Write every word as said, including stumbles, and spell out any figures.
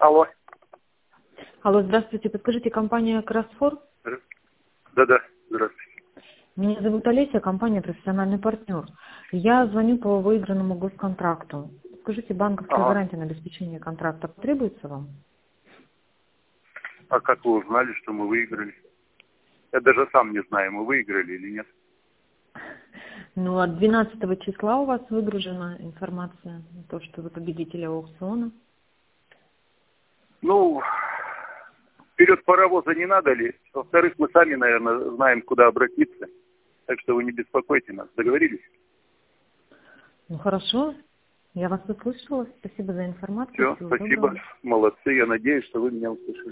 Алло. Алло, здравствуйте. Подскажите, компания Красфор? Да-да, здравствуйте. Меня зовут Олеся, компания «Профессиональный партнер». Я звоню по выигранному госконтракту. Скажите, банковская Ага. гарантия на обеспечение контракта потребуется вам? А как вы узнали, что мы выиграли? Я даже сам не знаю, мы выиграли или нет. Ну, от двенадцатого числа у вас выгружена информация на то, что вы победитель аукциона. Ну, вперед паровоза не надо лезть. Во-вторых, мы сами, наверное, знаем, куда обратиться. Так что вы не беспокойте нас. Договорились? Ну, хорошо. Я вас услышала. Спасибо за информацию. Все, Всего спасибо. доброго. Молодцы. Я надеюсь, что вы меня услышали.